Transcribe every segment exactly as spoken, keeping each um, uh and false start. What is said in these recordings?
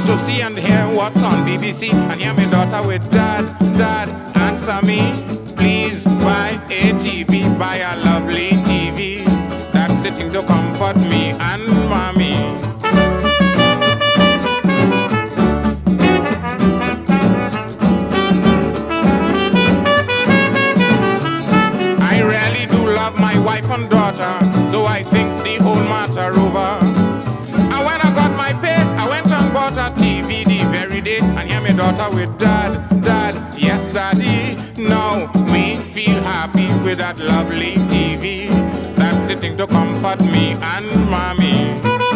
to see and hear what's on B B C. And hear my daughter with dad, dad, answer me. Please buy a T V, buy a lovely T V. That's the thing to comfort me and mommy. I really do love my wife and daughter, so I think the whole matter over. And when I got my pay, I went and bought a T V the very day. And hear my daughter with dad, dad, yes daddy. Now we feel happy with that lovely T V. That's the thing to comfort me and mommy.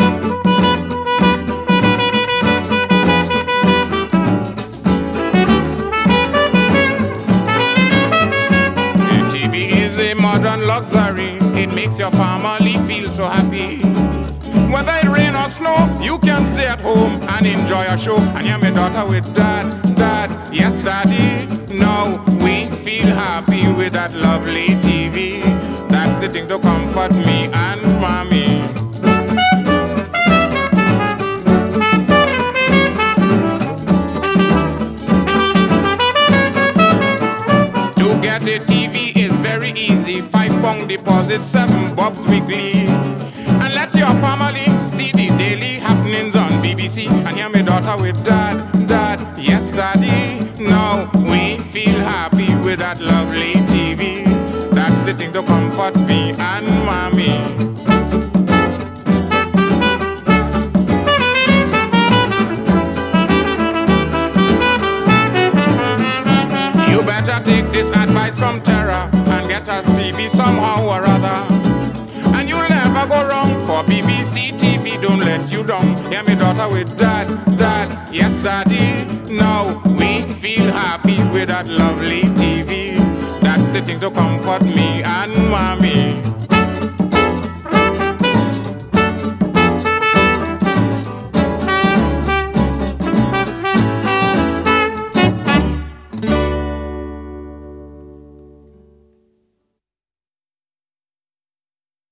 The T V is a modern luxury. It makes your family feel so happy. Whether it rain or snow, you can stay at home and enjoy a show. And hear my daughter with dad, dad, yes daddy. Now we feel happy with that lovely T V. That's the thing to comfort me and mommy. To get a T V is very easy. Five pound deposit, seven bobs weekly. And let your family see the daily happenings on B B C. And hear my daughter with dad, dad, yes daddy. Now we feel happy with that lovely T V. That's the thing to comfort me and mommy. You better take this advice from Terra and get a T V somehow or other. And you'll never go wrong, for B B C T V don't let you down. Hear me daughter with dad, dad, yes daddy. Now we feel happy with that lovely T V. That's the thing to comfort me